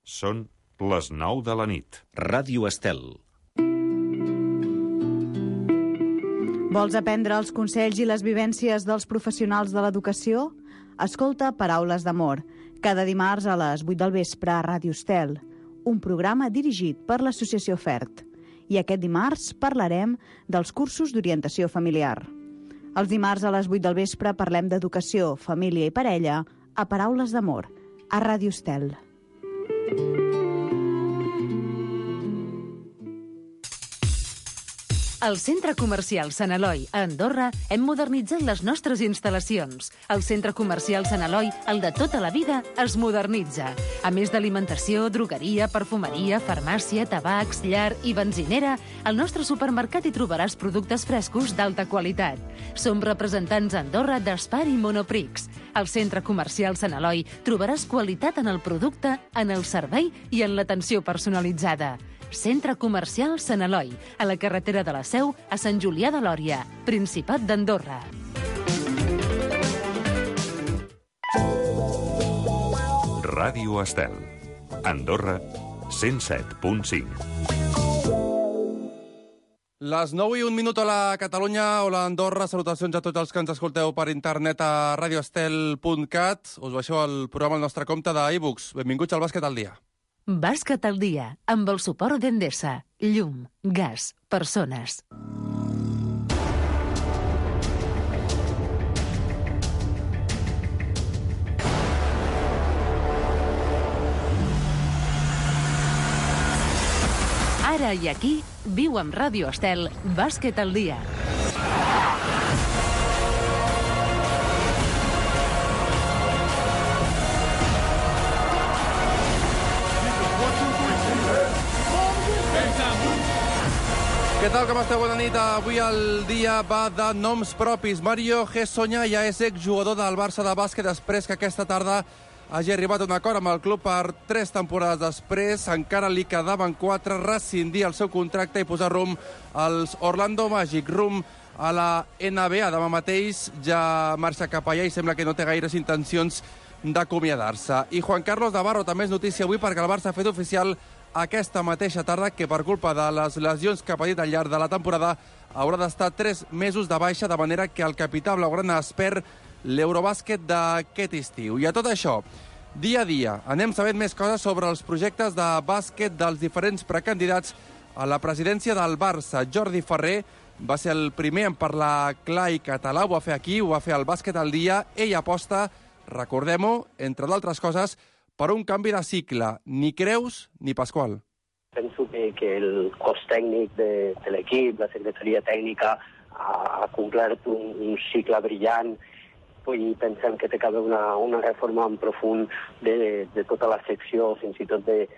Són les 9 de la nit. Ràdio Estel. Vols aprendre els consells i les vivències dels professionals de l'educació? Escolta Paraules d'Amor, cada dimarts a les 8 del vespre a Ràdio Estel, un programa dirigit per l'Associació FERT. I aquest dimarts parlarem dels cursos d'orientació familiar. Els dimarts a les 8 del vespre parlem d'educació, família i parella a Paraules d'Amor, a Ràdio Estel. Al Centre Comercial Sant Eloi, a Andorra, hem modernitzat les nostres instal·lacions. El Centre Comercial Sant Eloi, el de tota la vida, es modernitza. A més d'alimentació, drogueria, perfumeria, farmàcia, tabacs, llar i benzinera, al nostre supermercat hi trobaràs productes frescos d'alta qualitat. Som representants a Andorra d'Espar i Monoprix. Al Centre Comercial Sant Eloi trobaràs qualitat en el producte, en el servei i en l'atenció personalitzada. Centre Comercial Sant Eloi, a la carretera de la Seu, a Sant Julià de Lòria, Principat d'Andorra. Ràdio Estel. Andorra, 107.5. Les 9 i 1 minut a la Catalunya o l'Andorra. Salutacions a tots els que ens escolteu per internet a radioestel.cat. Us baixeu el programa al nostre compte d'iBooks. Benvinguts al Bàsquet al dia. Bàsquet al dia, amb el suport d'Endesa. Llum, gas, persones. Ara i aquí, viu amb Ràdio Estel, Bàsquet al dia. Què tal, com esteu? Bona nit. Avui el dia va de noms propis. Mario Hezonja ja és exjugador del Barça de bàsquet després que aquesta tarda hagi arribat a un acord amb el club per 3 temporades després. Encara li quedaven 4, rescindir el seu contracte i posar rumb als Orlando Magic, rumb a la NBA. Demà mateix ja marxa cap allà i sembla que no té gaires intencions d'acomiadar-se. I Juan Carlos Navarro també és notícia avui perquè el Barça ha fet oficial aquesta mateixa tarda que per culpa de les lesions que ha patit al llarg de la temporada haurà d'estar 3 mesos de baixa, de manera que el capità blaugrana es perd l'Eurobàsquet d'aquest estiu. I a tot això, dia a dia, anem sabent més coses sobre els projectes de bàsquet dels diferents precandidats a la presidència del Barça. Jordi Ferrer va ser el primer en parlar clar i català, ho va fer aquí, ho va fer al Bàsquet al dia. Ell aposta, recordem-ho, entre d'altres coses, per un canvi de cicle. Ni Creus ni Pasqual. Penso que el cos tècnic de l'equip, la secretaria tècnica, ha complert un cicle brillant i pensem que té que haver una reforma en profund de tota la secció, fins i tot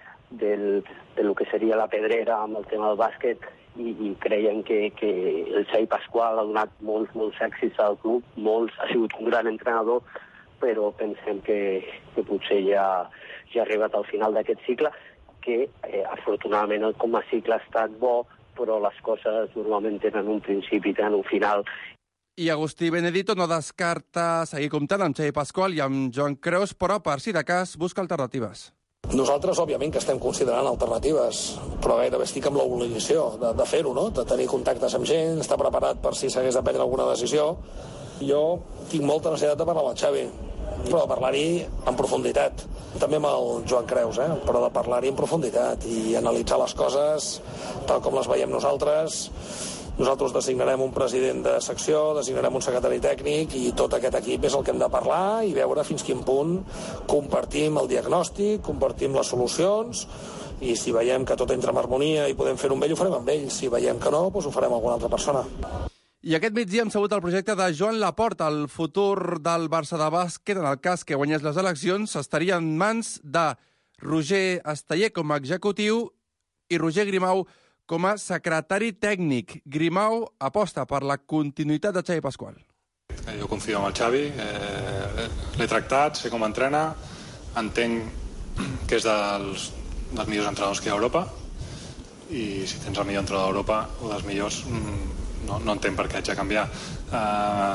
de lo que seria la pedrera amb el tema del bàsquet, i creiem que el Xavi Pasqual ha donat molts èxits al club, ha sigut un gran entrenador, però pensem que potser ja ha arribat al final d'aquest cicle, que afortunadament com a cicle ha estat bo, però les coses normalment tenen un principi i tenen un final. I Agustí Benedito no descarta seguir comptant amb Xavi Pasqual i amb Joan Creus, però per si de cas busca alternatives. Nosaltres, òbviament, que estem considerant alternatives, però gairebé estic amb l'obligació de fer-ho, no? De tenir contactes amb gent, estar preparat per si s'hagués de prendre alguna decisió. Jo tinc molta necessitat de parlar amb el Xavi, però de parlar-hi en profunditat. També amb el Joan Creus, però de parlar-hi en profunditat i analitzar les coses tal com les veiem nosaltres. Nosaltres designarem un president de secció, designarem un secretari tècnic i tot aquest equip és el que hem de parlar i veure fins quin punt compartim el diagnòstic, compartim les solucions, i si veiem que tot entra en harmonia i podem fer-ho amb ell, ho farem amb ell. Si veiem que no, doncs ho farem amb alguna altra persona. I aquest migdia hem sabut el projecte de Joan Laporta. El futur del Barça de bàsquet, en el cas que guanyés les eleccions, estaria en mans de Roger Esteller com a executiu i Roger Grimau com a secretari tècnic. Grimau aposta per la continuïtat de Xavi Pasqual. Jo confio en el Xavi, l'he tractat, sé com entrena, entenc que és dels millors entrenadors que hi ha a Europa, i si tens el millor entrenador d'Europa o dels millors, no entenc per què haig de canviar.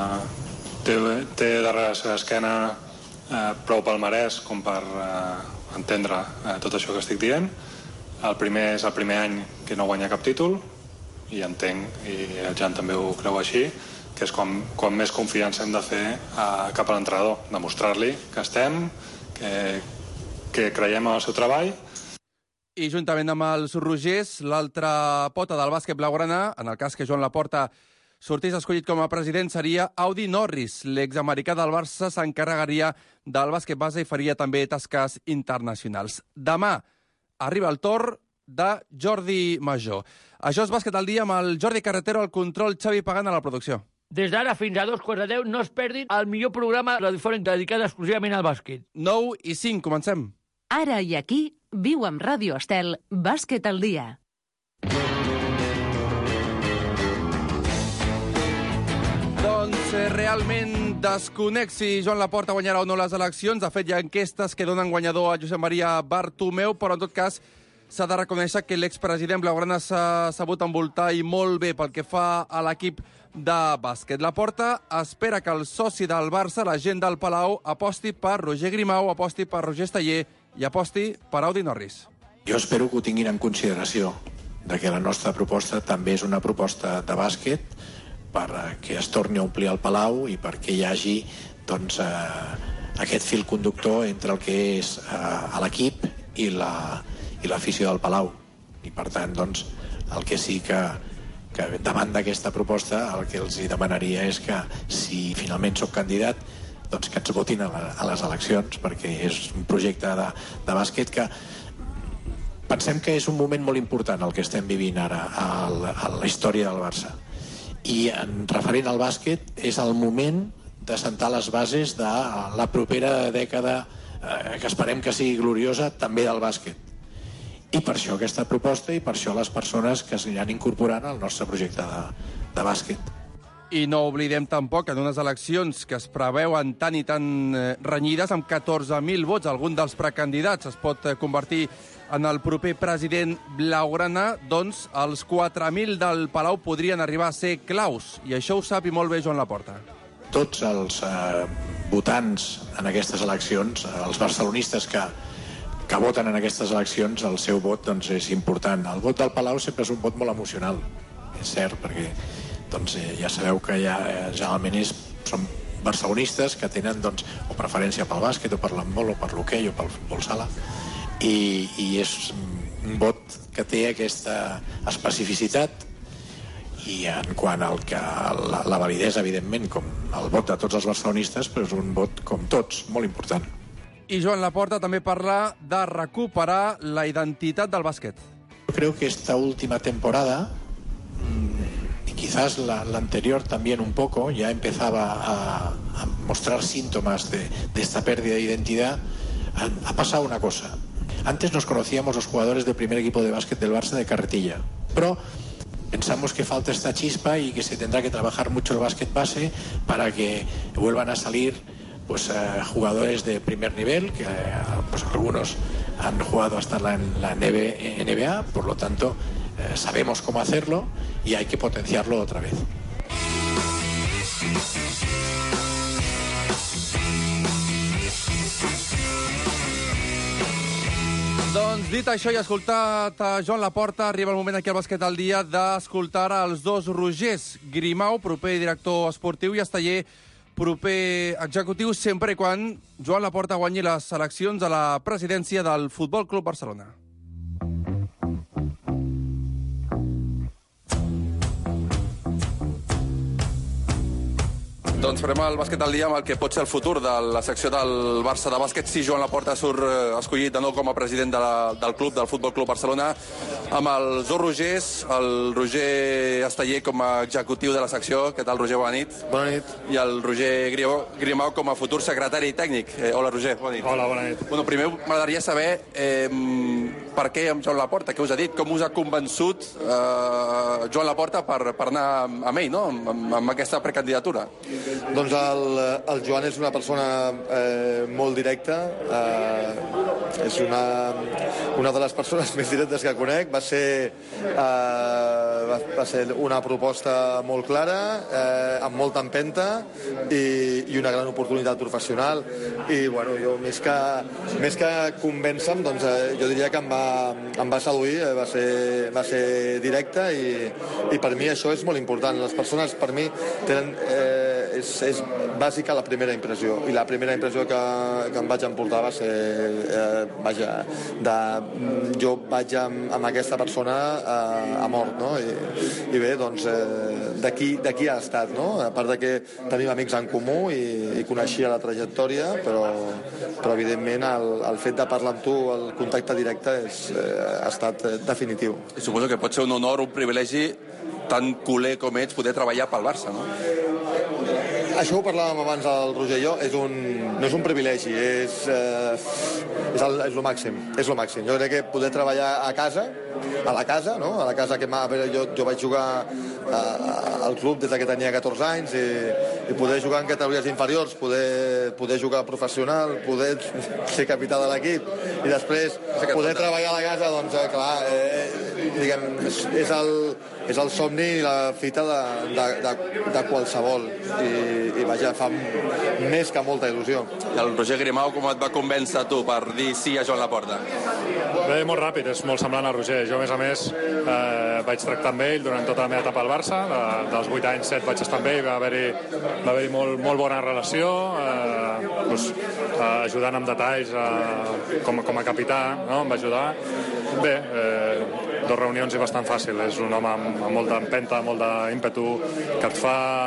Té darrere la seva esquena prou palmarès com per entendre tot això que estic dient. El primer és el primer any que no guanya cap títol, i entenc, i el Jan també ho creu així, que és quan més confiança hem de fer cap a l'entrenador, demostrar-li que estem, que creiem en el seu treball. I juntament amb els Rogers, l'altra pota del bàsquet blaugrana, en el cas que Joan Laporta sortís escollit com a president, seria Audi Norris. L'examericà del Barça s'encarregaria del bàsquet base i faria també tasques internacionals. Demà arriba el torn de Jordi Major. Això és Bàsquet al dia amb el Jordi Carretero, al control, Xavi Pagant a la producció. Des d'ara fins a 2:15 no es perdin el millor programa radiofònic dedicat exclusivament al bàsquet. 9:05, comencem. Ara i aquí, viu amb Ràdio Estel, Bàsquet al dia. Doncs realment desconec si Joan Laporta guanyarà o no les eleccions. De fet, hi ha enquestes que donen guanyador a Josep Maria Bartomeu, però en tot cas s'ha de reconèixer que l'expresident blaugrana s'ha sabut envoltar i molt bé pel que fa a l'equip de bàsquet. Laporta espera que el soci del Barça, la gent del Palau, aposti per Roger Grimau, aposti per Roger Esteller i aposti per Audi Norris. Jo espero que ho tinguin en consideració, de que la nostra proposta també és una proposta de bàsquet perquè es torni a omplir el Palau i perquè hi hagi doncs, aquest fil conductor entre el que és l'equip i l'afició del Palau. I per tant, doncs, el que sí que davant d'aquesta proposta el que els demanaria és que si finalment soc candidat doncs que ens votin a les eleccions, perquè és un projecte de bàsquet que pensem que és un moment molt important el que estem vivint ara a la història del Barça. I en referent al bàsquet és el moment de sentar les bases de la propera dècada que esperem que sigui gloriosa també del bàsquet. I per això aquesta proposta i per això les persones que s'hi han incorporant al nostre projecte de bàsquet. I no oblidem tampoc que en unes eleccions que es preveuen tan i tan renyides, amb 14.000 vots, algun dels precandidats es pot convertir en el proper president blaugrana, doncs els 4.000 del Palau podrien arribar a ser claus. I això ho sap i molt bé Joan Laporta. Tots els votants en aquestes eleccions, els barcelonistes que voten en aquestes eleccions, el seu vot doncs, és important. El vot del Palau sempre és un vot molt emocional, és cert, perquè doncs, ja sabeu que generalment són barcelonistes que tenen doncs, o preferència pel bàsquet, o per l'handbol, o per l'hoquei, o pel futbol sala, i és un vot que té aquesta especificitat, i en quant al que la validesa, evidentment, com el vot de tots els barcelonistes, però és un vot, com tots, molt important. I Joan Laporta també parla de recuperar la identitat del bàsquet. Creo que esta última temporada, y quizás la anterior también un poco, ya empezaba a mostrar síntomas de esta pérdida de identidad. Ha pasado una cosa. Antes nos conocíamos los jugadores del primer equipo de básquet del Barça de carretilla, pero pensamos que falta esta chispa y que se tendrá que trabajar mucho el básquet base para que vuelvan a salir pues, jugadores de primer nivel, que pues, algunos han jugado hasta la NBA, por lo tanto sabemos cómo hacerlo y hay que potenciarlo otra vez. Doncs dit això i escoltat a Joan Laporta, arriba el moment aquí al Bàsquet al dia d'escoltar els dos Rogers. Grimau, proper director esportiu, i Esteller, proper executiu, sempre i quan Joan Laporta guanyi les eleccions a la presidència del Futbol Club Barcelona. Doncs farem el Bàsquet al dia amb el que pot ser el futur de la secció del Barça de bàsquet si Joan Laporta surt escollit de nou com a president del club, del Futbol Club Barcelona, amb els dos Rogers, el Roger Esteller com a executiu de la secció. Què tal, Roger? Bona nit. Bona nit. I el Roger Grimau com a futur secretari tècnic. Hola, Roger. Bona nit. Hola, bona nit. Bueno, primer m'agradaria saber per què amb Joan Laporta, què us ha dit, com us ha convençut Joan Laporta per anar amb ell, no? amb aquesta precandidatura. Doncs el Joan és una persona molt directa, és una de les persones més directes que conec. Va ser una proposta molt clara, amb molta empenta i una gran oportunitat professional. I bueno, jo més que convèncer-me, doncs, jo diria que em va seduir, va ser directe i per mi això és molt important. Les persones per mi tenen és bàsica la primera impressió, i la primera impressió que em vaig emportar va ser jo vaig amb aquesta persona a mort, no? I bé, doncs d'aquí ha estat, no? A part de que tenim amics en comú i coneixia la trajectòria, però evidentment el fet de parlar amb tu, el contacte directe ha estat definitiu. I suposo que pot ser un honor, un privilegi, tan culer com ets, poder treballar pel Barça, no? Això ho parlàvem abans el Roger i jo, no és un privilegi, és el màxim, és el màxim. Jo crec que poder treballar a la casa, no? A la casa que jo vaig jugar al club des que tenia 14 anys i poder jugar en categories inferiors, poder jugar professional, poder ser capità de l'equip i després poder treballar a la casa, doncs clar, diguem, és el somni i la fita de qualsevol i vaja, fa més que molta il·lusió. I el Roger Grimau com et va convèncer tu per dir sí a Joan Laporta? Bé, molt ràpid, és molt semblant a Roger. Jo, a més, vaig tractar amb ell durant tota la meva etapa al Barça. Dels 8 anys, 7 vaig estar amb ell, va haver-hi molt bona relació, ajudant amb detalls com a capità, no? Em va ajudar. Bé, 2 reunions i bastant fàcil. És un home amb molta empenta, molt d'ímpetu, que et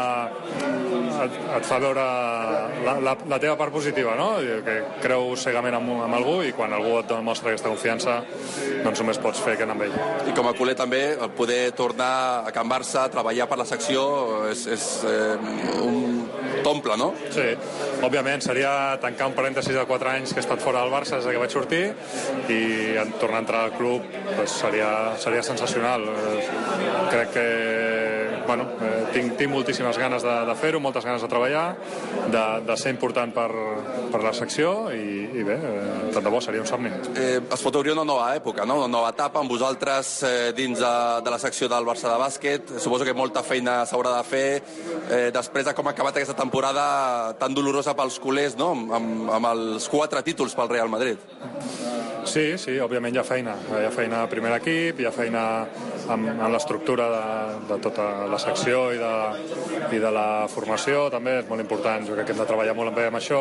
fa veure la teva part positiva, no? Que creu cegament amb algú i quan algú et demostra aquesta confiança doncs només pots fer que anar amb ell. I com a culer també, el poder tornar a Can Barça, treballar per la secció, és un t'omple, no? Sí, òbviament seria tancar un parèntesis de 4 anys que he estat fora del Barça des que vaig sortir i tornar a entrar al club seria sensacional. Crec que tinc moltíssimes ganes de fer-ho, moltes ganes de treballar, de ser important per la secció i bé, tant de bo, seria un somni. Es pot obrir una nova època, no? Una nova etapa amb vosaltres dins de la secció del Barça de bàsquet. Suposo que molta feina s'haurà de fer després de com ha acabat aquesta temporada tan dolorosa pels culers, no? Amb els 4 títols pel Real Madrid. Sí, òbviament hi ha feina. Hi ha feina a primer equip, hi ha feina amb l'estructura de tota la secció i de la formació, també és molt important. Jo crec que hem de treballar molt bé amb això.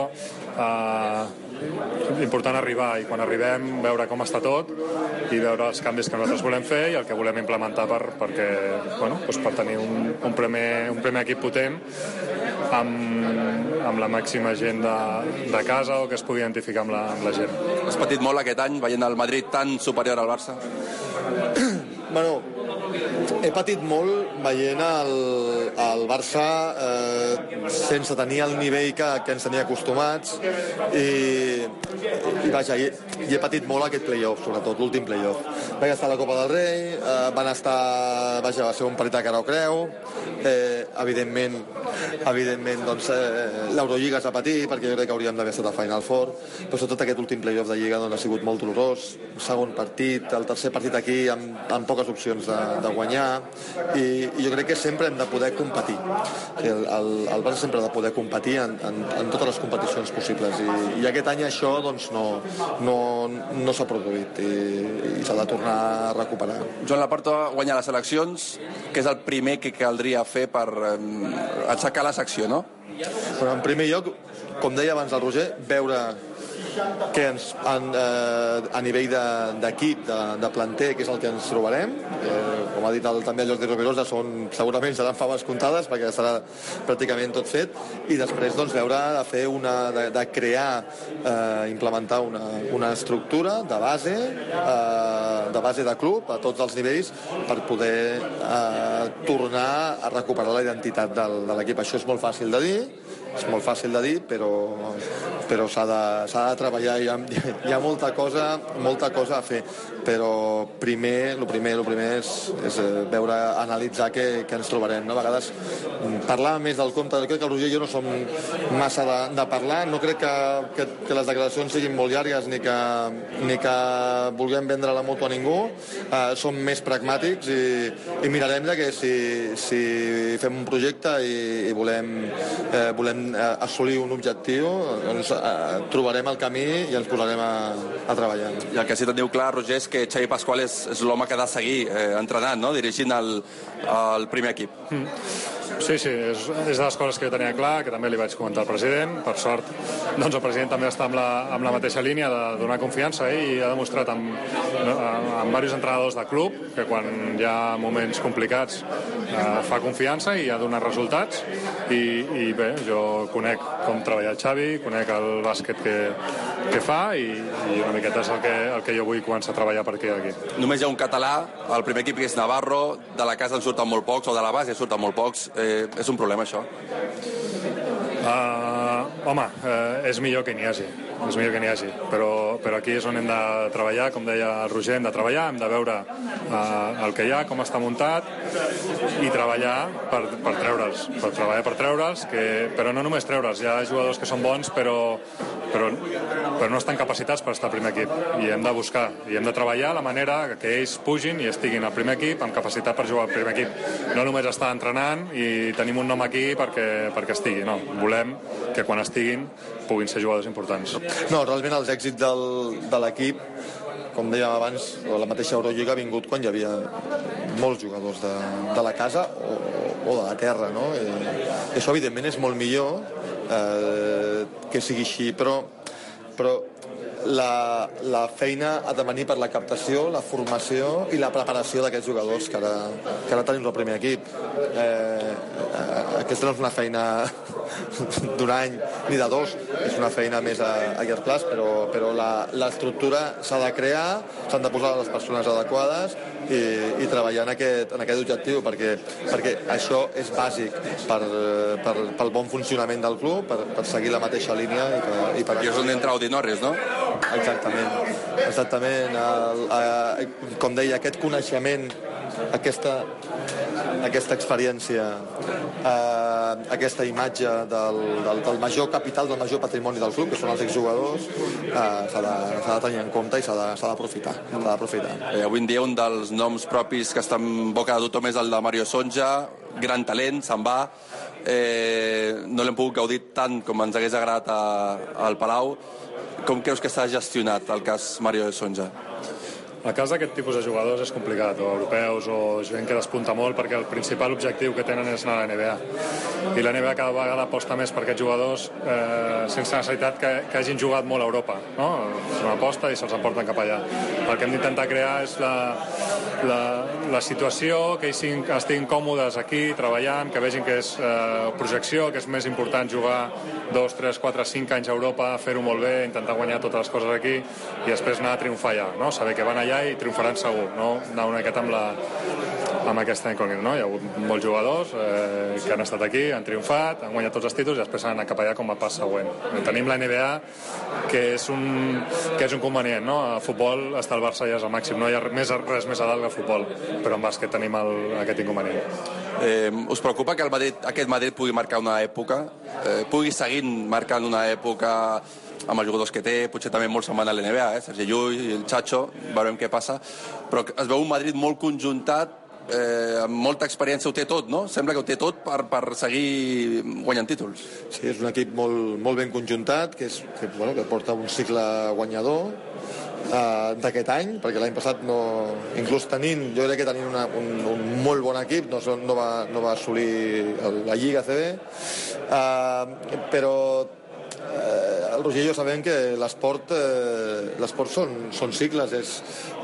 Important arribar, i quan arribem veure com està tot i veure els canvis que nosaltres volem fer i el que volem implementar per tenir un primer equip potent amb la màxima gent de casa o que es pugui identificar amb la gent. Has patit molt aquest any veient el Madrid tan superior al Barça? Bueno, he patit molt veient el Barça sense tenir el nivell que ens tenia acostumats i vaja, i he patit molt aquest playoff, sobretot l'últim playoff. Vaig estar a la Copa del Rei, va ser un partit de cara o creu, evidentment doncs, l'Eurolliga es va patir perquè jo crec que hauríem d'haver estat a Final Four, però sobretot aquest últim playoff de Lliga doncs, ha sigut molt dolorós. Segon partit, el tercer partit aquí amb poques opcions de guanyar i jo crec que sempre hem de poder competir. El Barça sempre ha de poder competir en totes les competicions possibles i aquest any això doncs, no s'ha produït i s'ha de tornar a recuperar. Joan Laporta guanya les eleccions, que és el primer que caldria fer per aixecar la secció, no? Però en primer lloc, com deia abans el Roger, veure que a nivell d'equip, de planter, que és el que ens trobarem. Com ha dit també el Jordi Rovirosa, segurament seran faves comptades perquè estarà pràcticament tot fet, i després doncs, veure de crear, implementar una estructura de base de club a tots els nivells per poder tornar a recuperar la identitat de l'equip. Això és molt fàcil de dir, però però s'ha de treballar, hi ha molta cosa a fer, però el primer és veure, analitzar què ens trobarem, no? A vegades parlar més del compte, crec que el Roger i jo no som massa de parlar, no crec que les declaracions siguin molt llargues ni que vulguem vendre la moto a ningú, som més pragmàtics i mirarem que si fem un projecte i volem assolir un objectiu, doncs trobarem el camí i ens posarem a treballar. I el que sí teniu clar, Roger, és que Xavi Pasqual és l'home que ha de seguir entrenant, no? Dirigint el primer equip. Sí, és de les coses que jo tenia clar, que també li vaig comentar al president. Per sort, doncs el president també està amb la mateixa línia de donar confiança i ha demostrat amb diversos entrenadors de club que quan hi ha moments complicats fa confiança i ha donat resultats i bé, jo conec com treballa el Xavi, conec el bàsquet que fa i una miqueta és el que jo vull començar a treballar per aquí. Només hi ha un català, el primer equip que és Navarro, de la casa en surten molt pocs, o de la base en surten molt pocs. És un problema, això? Home, és millor que n'hi hagi. Però aquí és on hem de treballar, com deia el Roger, hem de veure el que hi ha, com està muntat i treballar per treure'ls, però no només treure'ls, hi ha jugadors que són bons però no estan capacitats per estar al primer equip i hem de buscar, i hem de treballar la manera que ells pugin i estiguin al primer equip amb capacitat per jugar al primer equip, no només estar entrenant i tenim un nom aquí perquè estigui, no, volem que quan estiguin puguin ser jugadors importants. No, realment els èxits de l'equip, com dèiem abans, la mateixa Eurolliga ha vingut quan hi havia molts jugadors de la casa o de la terra, no? I això, evidentment, és molt millor que sigui així, però la feina ha de venir per la captació, la formació i la preparació d'aquests jugadors que ara tenim el primer equip. Aquesta no és una feina d'un any ni de dos, és una feina més a llarg plaç, però l'estructura s'ha de crear, s'han de posar les persones adequades i treballar en aquest objectiu, perquè això és bàsic pel bon funcionament del club, per seguir la mateixa línia i per... I és on entra Audi Norris, no? Exactament. Com deia, aquest coneixement, aquesta experiència, aquesta imatge del major capital, del major patrimoni del club, que són els exjugadors, s'ha de tenir en compte i s'ha d'aprofitar. Avui en dia un dels noms propis que està en boca de tothom és el de Mario Sonja, gran talent, se'n va, no l'hem pogut gaudir tant com ens hagués agradat al Palau. Com creus que s'ha gestionat el cas Mario Sonja? El cas d'aquest tipus de jugadors és complicat, o europeus o gent que despunta molt, perquè el principal objectiu que tenen és anar a la NBA. I la NBA cada vegada aposta més per aquests jugadors sense necessitat que hagin jugat molt a Europa, no? És una aposta i se'ls emporten cap allà. El que hem d'intentar crear és la situació, que ells estiguin còmodes aquí, treballant, que vegin que és projecció, que és més important jugar 2, 3, 4, 5 anys a Europa, fer-ho molt bé, intentar guanyar totes les coses aquí i després anar a triomfar allà, no? Saber que van allà i triomfaran segur, no? Anar una miqueta amb aquesta incògnita, no? Hi ha hagut molts jugadors que han estat aquí, han triomfat, han guanyat tots els títols i després han anat cap allà com a pas següent. Tenim la NBA, que és un convenient, no? A futbol està el Barça ja és el màxim, no hi ha res més a dalt que el futbol, però en bàsquet tenim aquest inconvenient. Us preocupa que aquest Madrid pugui marcar una època, pugui seguir marcant una època amb els jugadors que té, potser també molt se'n van a l'NBA, Sergi Llull i el Chacho, veurem què passa, però es veu un Madrid molt conjuntat, amb molta experiència, ho té tot, no? Sembla que ho té tot per seguir guanyant títols. Sí, és un equip molt ben conjuntat, que porta un cicle guanyador d'aquest any, perquè l'any passat inclús jo crec que tenint un molt bon equip no va assolir la Lliga CB, però el Roger i jo sabem que l'esport són cicles,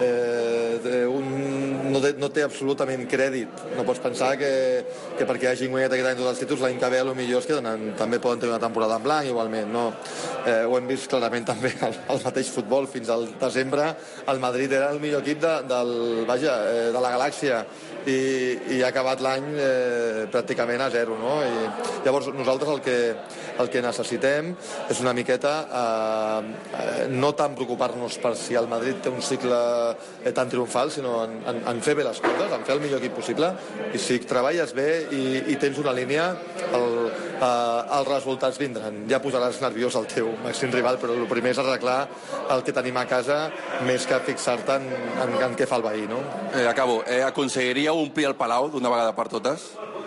no té absolutament crèdit. No pots pensar que perquè hagin guanyat aquest any tots els títols, l'any que ve potser és que també poden tenir una temporada en blanc igualment, no? Ho hem vist clarament també al mateix futbol. Fins al desembre el Madrid era el millor equip de la galàxia i ha acabat l'any pràcticament a zero, no? I llavors nosaltres el que necessitem és una miqueta no tant preocupar-nos per si el Madrid té un cicle tan triomfal, sinó en fer bé les coses, en fer el millor equip possible, i si treballes bé i tens una línia, els resultats vindran. Ja posaràs nerviós el teu màxim rival, però el primer és arreglar el que tenim a casa més que fixar-te en què fa el veí, no? Acabo. Aconseguiríeu omplir el Palau d'una vegada per totes?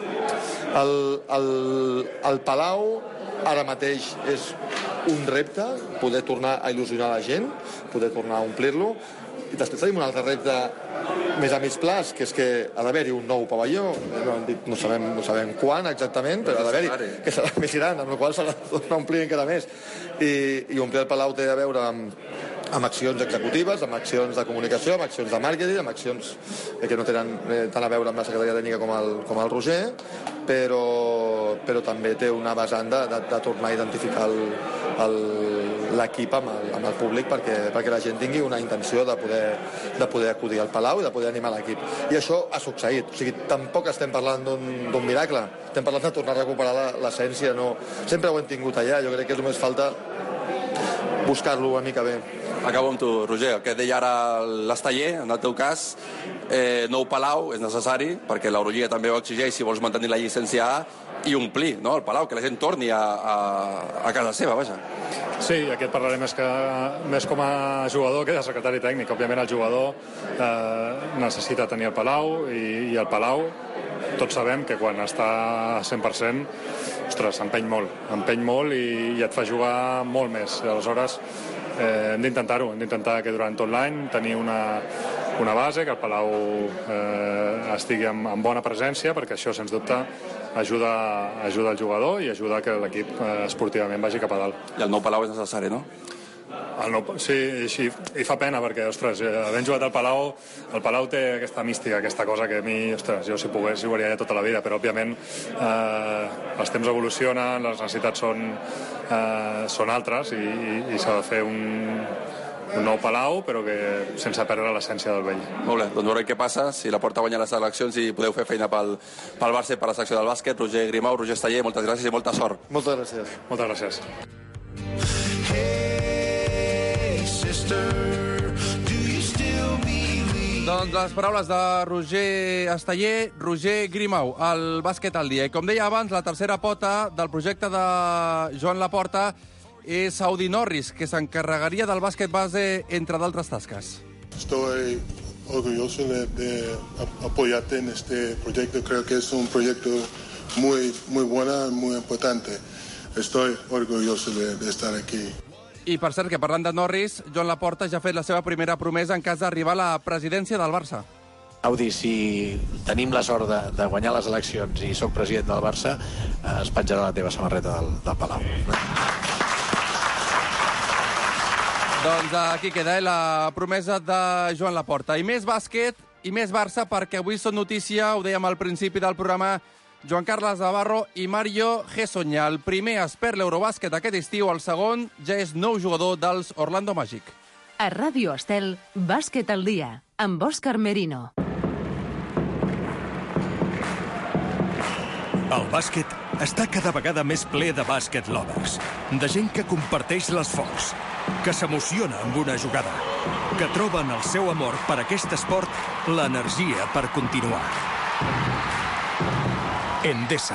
El Palau ara mateix és un repte, poder tornar a il·lusionar la gent, poder tornar a omplir-lo. I després tenim un altre repte més a mig plaç, que és que ha d'haver-hi un nou pavelló, no sabem quan exactament, però ha d'haver-hi, que serà més gran, amb la qual cosa s'ha de tornar a omplir encara més. I omplir el Palau té a veure amb accions executives, amb accions de comunicació, amb accions de màrqueting, amb accions que no tenen tant a veure amb la secretaria tècnica com el Roger, però també té una vessant de tornar a identificar l'equip amb el públic perquè la gent tingui una intenció de poder acudir al Palau i de poder animar l'equip. I això ha succeït. O sigui, tampoc estem parlant d'un miracle, estem parlant de tornar a recuperar l'essència. No, sempre ho hem tingut allà, jo crec que només falta buscar-lo una mica bé. Acabo amb tu, Roger. El que deia ara l'Esteller, en el teu cas, nou Palau és necessari, perquè l'Eurolliga també ho exigeix si vols mantenir la llicència A, i omplir el Palau, que la gent torni a casa seva, vaja. Sí, aquest parlarem més com a jugador que de secretari tècnic. Òbviament el jugador necessita tenir el Palau, i el Palau tots sabem que quan està a 100%, ostres, empeny molt i et fa jugar molt més. Aleshores, hem d'intentar-ho, hem d'intentar que durant tot l'any tenir una base, que el Palau estigui amb bona presència, perquè això, sens dubte, ajuda el jugador i ajuda que l'equip esportivament vagi cap a dalt. I el nou Palau és necessari, no? Sí, i fa pena perquè, ostres, havent jugat al Palau, el Palau té aquesta mística, aquesta cosa que a mi, ostres, jo si pogués jugaria allà tota la vida, però òbviament els temps evolucionen, les necessitats són altres i s'ha de fer un nou Palau, però que sense perdre l'essència del vell. Molt bé, doncs veurem què passa, si la Porta guanya les eleccions i podeu fer feina pel Barça i per la secció del bàsquet. Roger Grimau, Roger Esteller, moltes gràcies i molta sort. Moltes gràcies. Moltes gràcies. Doncs les paraules de Roger Esteller, Roger Grimau, el bàsquet al dia. I com deia abans, la tercera pota del projecte de Joan Laporta és Audi Norris, que s'encarregaria del bàsquet base, entre d'altres tasques. Estoy orgulloso de apoyarte en este proyecto. Creo que es un proyecto muy bueno, muy importante. Estoy orgulloso de estar aquí. I, per cert, que parlant de Norris, Joan Laporta ja ha fet la seva primera promesa en cas d'arribar a la presidència del Barça. Audi, si tenim la sort de guanyar les eleccions i sóc president del Barça, es penjarà la teva samarreta del Palau. Doncs aquí queda la promesa de Joan Laporta. I més bàsquet i més Barça, perquè avui són notícia, ho dèiem al principi del programa, Joan Carles Navarro i Mario Hezonja. El primer es perd l'Eurobàsquet aquest estiu, el segon ja és nou jugador dels Orlando Magic. A Ràdio Estel, Bàsquet al dia, amb Òscar Merino. El bàsquet està cada vegada més ple de bàsquet lovers, de gent que comparteix l'esforç, que s'emociona amb una jugada, que troba en el seu amor per aquest esport l'energia per continuar. Endesa.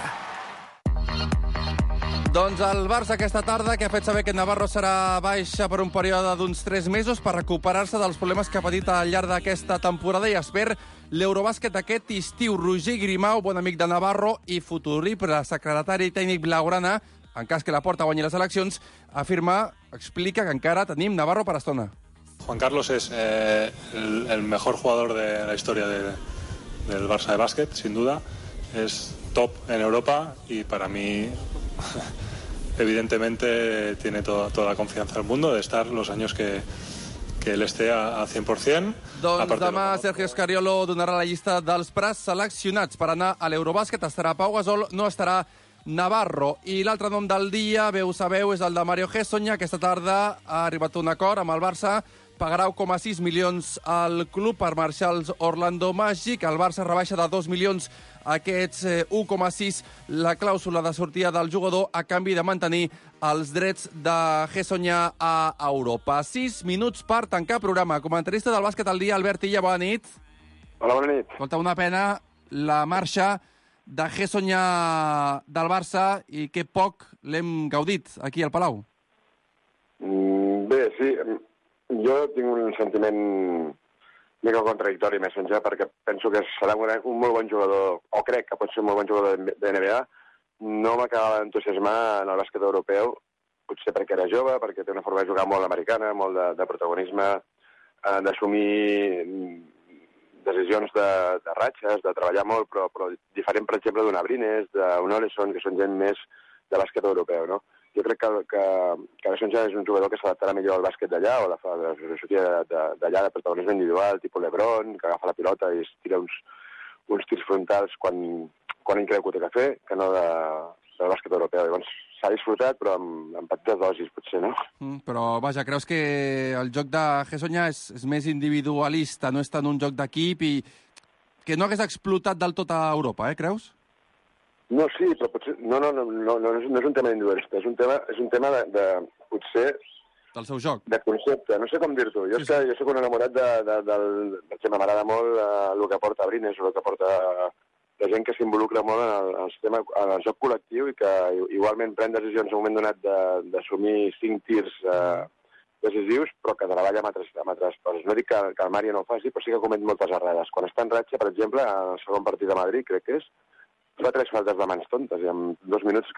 Doncs el Barça aquesta tarda, que ha fet saber que Navarro serà baixa per un període d'uns 3 mesos per recuperar-se dels problemes que ha patit al llarg d'aquesta temporada, i espera l'Eurobàsquet aquest estiu. Roger Grimau, bon amic de Navarro i futur secretari tècnic blaugrana, en cas que la Porta guanyi les eleccions, explica que encara tenim Navarro per estona. Juan Carlos es el mejor jugador de la historia del Barça de básquet, sin duda. Es top en Europa y para mí, evidentemente, tiene toda la confianza del mundo de estar los años que él esté a 100%. Doncs demà Sergio Scariolo donarà la llista dels preseleccionats per anar a l'Eurobàsquet. Estarà Pau Gasol, no estarà Navarro. I l'altre nom del dia, veu sabeu, és el de Mario Hezonja. Aquesta tarda ha arribat a un acord amb el Barça pagarà 1,6 milions al club per marxar als Orlando Magic. El Barça rebaixa de 2 milions aquests 1,6 la clàusula de sortida del jugador a canvi de mantenir els drets de Hezonja a Europa. 6 minuts per tancar programa. Comentarista del bàsquet al dia, Albert Illa, bona nit. Hola, bona nit. Escolta, una pena la marxa de Hezonja del Barça i que poc l'hem gaudit aquí al Palau. Bé, sí, jo tinc un sentiment mica contradictori més enllà, perquè penso que serà un molt bon jugador, o crec que pot ser un molt bon jugador de NBA. No m'acabava d'entusiasmar en el bàsquet europeu, potser perquè era jove, perquè té una forma de jugar molt americana, molt de protagonisme, d'assumir decisions de ratxes, de treballar molt, però diferent, per exemple, d'un Abrines, d'un Oleson, que són gent més de bàsquet europeu, no? Jo crec que Hezonja és un jugador que s'adaptarà millor al bàsquet d'allà, o de la filosofia d'allà de protagonisme individual, tipus LeBron, que agafa la pilota i es tira uns tirs frontals quan ell creu que ho té que fer, que no del bàsquet europeu. Llavors s'ha disfrutat, però amb petites dosis, potser, no? Però, vaja, creus que el joc de Hezonja és més individualista, no és tant un joc d'equip i que no hagués explotat del tot a Europa, creus? No, sí, però potser... No és un tema individualista, és un tema de potser... Del seu joc. De concepte, no sé com dir-t'ho. Jo soc un enamorat del... Per exemple, m'agrada molt el que porta Abrines, el que porta la gent que s'involucra molt en el joc col·lectiu i que igualment pren decisions en un moment donat d'assumir 5 tirs decisius, però que treballa amb altres coses. No dic que el Mari no ho faci, però sí que comet moltes errades. Quan està en ratxa, per exemple, al segon partit de Madrid, crec que és, fa 3 faltes de mans tontes i en 2 minuts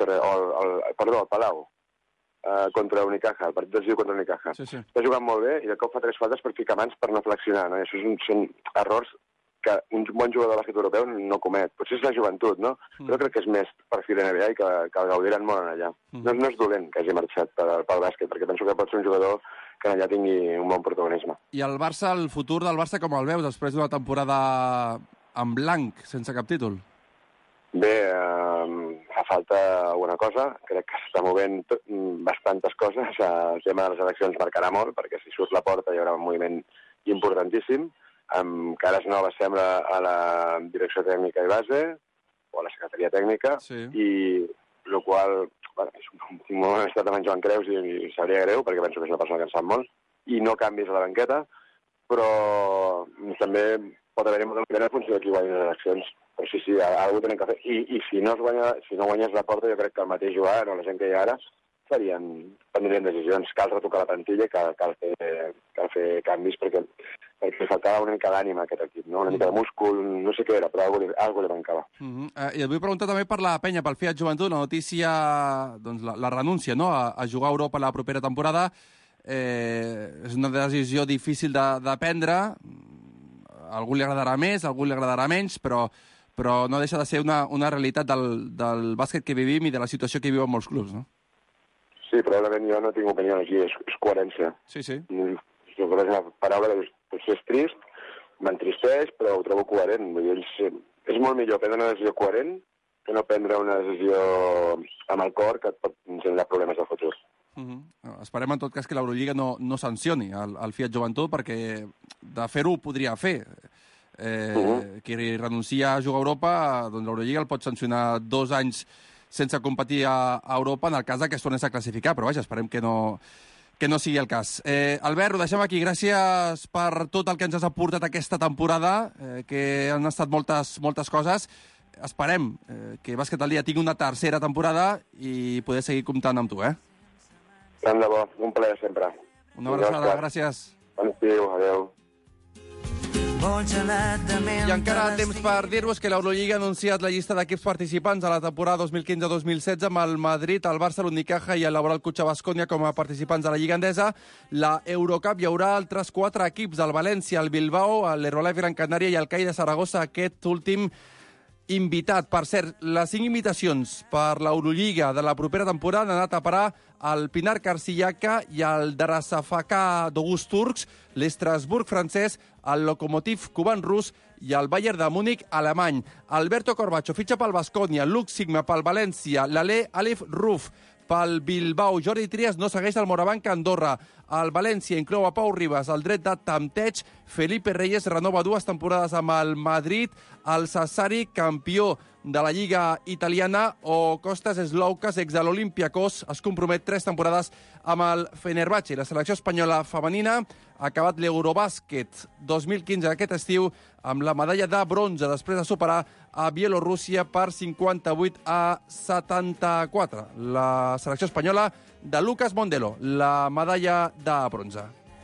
al Palau contra Unicaja, el partit decisiu contra Unicaja. Sí. Està jugant molt bé i de cop fa 3 faltes per ficar mans per no flexionar, no? I això són errors que un bon jugador de bàsquet europeu no comet. Potser és la joventut, no? Però crec que és més perfil NBA i que el gaudiran molt allà. No és dolent que hagi marxat pel bàsquet, perquè penso que pot ser un jugador que allà tingui un bon protagonisme. I el Barça, el futur del Barça, com el veus després d'una temporada en blanc, sense cap títol? Bé, fa falta alguna cosa. Crec que s'està movent bastantes coses. El tema de les eleccions marcarà molt, perquè si surt la porta hi haurà un moviment importantíssim, amb cares noves, sembla, a la direcció tècnica i base, o a la secretaria tècnica, i el qual, tinc molt estat amb en Joan Creus i sabria greu, perquè penso que és una persona que en sap molt, i no canvis a la banqueta, però també pot haver-hi molt en funció de qui guanyi les eleccions. Però sí, algú tenen que fer. I si no guanyes la porta, jo crec que el mateix Joan o la gent que hi ha ara prendrien decisions. Cal retocar la plantilla, cal fer canvis, perquè faltava una mica d'ànima a aquest equip, no? Una mica de múscul, no sé què era, però algo li mancava. I et vull preguntar també per la penya, pel Fiat Joventut, la notícia, doncs la renúncia, no?, a jugar a Europa la propera temporada. És una decisió difícil de prendre. A algú li agradarà més, a algú li agradarà menys, però no deixa de ser una realitat del bàsquet que vivim i de la situació que viuen molts clubs, no? Sí, probablement jo no tinc opinió aquí, és coherència. Sí. És una paraula que potser és trist, m'entristeix, però ho trobo coherent. Vull dir, és molt millor prendre una decisió coherent que no prendre una decisió amb el cor que et pot generar problemes de futur. Esperem, en tot cas, que l'Eurolliga no sancioni el Fiat Joventut, perquè de fer-ho ho podria fer. Qui renuncia a jugar a Europa, doncs l'Eurolliga el pot sancionar 2 anys sense competir a Europa en el cas que es tornés a classificar, però vaja, esperem que no sigui el cas. Albert, ho deixem aquí. Gràcies per tot el que ens has aportat aquesta temporada, que han estat moltes coses. Esperem que Bàsquet al dia tingui una tercera temporada i poder seguir comptant amb tu, Tant de bo, un plaer sempre. Una abraçada, gràcies. Bon estiu, adeu. I encara temps per dir-vos que l'Eurolliga ha anunciat la llista d'equips participants a la temporada 2015-2016 amb el Madrid, el Barça, l'Unicaja i el Laboral Cutxa Bascònia com a participants de la Lliga Endesa. La Eurocup hi haurà altres 4 equips, el València, el Bilbao, l'Herbalife Gran Canària i el CAI de Saragossa, aquest últim invitat. Per cert, les 5 invitacions per l'Eurolliga de la propera temporada han anat a parar al Pinar Karsillaca i al Darüşşafaka d'August Turcs, l'Estrasburg francès, el Lokomotiv cuban rus i el Bayern de Múnich alemany. Alberto Corbacho fitxa pel Bascònia, Luke Sigma pel València, l'Alé Alif Ruf pel Bilbao, Jordi Trias no segueix el Morabanc a Andorra, El València inclou a Pau Ribas el dret de tempteig. Felipe Reyes renova 2 temporades amb el Madrid. El Sassari, campió de la Lliga italiana, o Kostas Sloukas, ex de l'Olympiakos, es compromet 3 temporades amb el Fenerbahçe. La selecció espanyola femenina ha acabat l'Eurobàsquet 2015 aquest estiu amb la medalla de bronze després de superar a Bielorússia per 58-74. La selecció espanyola de Lucas Mondelo, la medalla de bronze.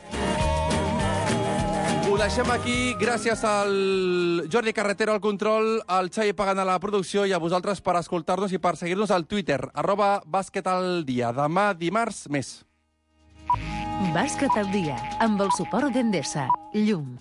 Ho deixem aquí, gràcies al Jordi Carretero al control, al Xavi Pagant a la producció i a vosaltres per escoltar-nos i per seguir-nos al Twitter, @bàsquetaldia. Demà, dimarts, més. Bàsquet al dia, amb el suport d'Endesa. Llum.